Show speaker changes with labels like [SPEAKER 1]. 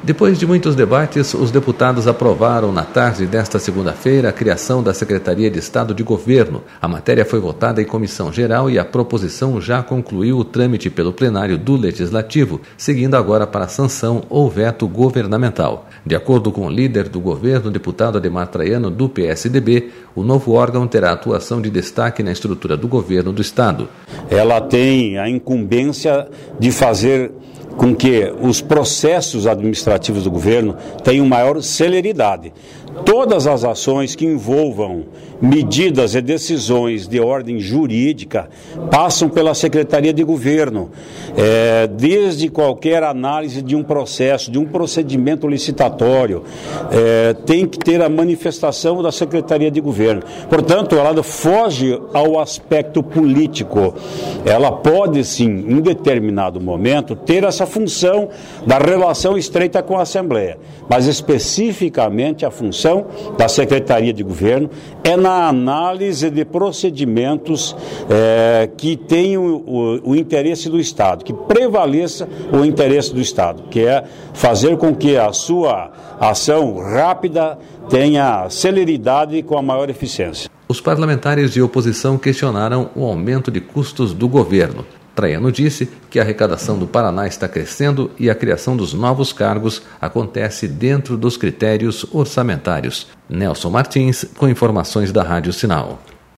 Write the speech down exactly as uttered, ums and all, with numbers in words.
[SPEAKER 1] Depois de muitos debates, os deputados aprovaram na tarde desta segunda-feira a criação da Secretaria de Estado de Governo. A matéria foi votada em comissão geral e a proposição já concluiu o trâmite pelo plenário do Legislativo, seguindo agora para a sanção ou veto governamental. De acordo com o líder do governo, deputado Ademar Traiano, do P S D B, o novo órgão terá atuação de destaque na estrutura do governo do Estado.
[SPEAKER 2] Ela tem a incumbência de fazer com que os processos administrativos do governo tenham maior celeridade. Todas as ações que envolvam medidas e decisões de ordem jurídica passam pela Secretaria de Governo, é, desde qualquer análise de um processo, de um procedimento licitatório, é, tem que ter a manifestação da Secretaria de Governo. Portanto, ela foge ao aspecto político. Ela pode, sim, em determinado momento, ter essa função da relação estreita com a Assembleia, mas especificamente a função da Secretaria de Governo é na análise de procedimentos é, que tenham o, o interesse do Estado, que prevaleça o interesse do Estado, que é fazer com que a sua ação rápida tenha celeridade com a maior eficiência.
[SPEAKER 1] Os parlamentares de oposição questionaram o aumento de custos do governo. Traiano disse que a arrecadação do Paraná está crescendo e a criação dos novos cargos acontece dentro dos critérios orçamentários. Nelson Martins, com informações da Rádio Sinal.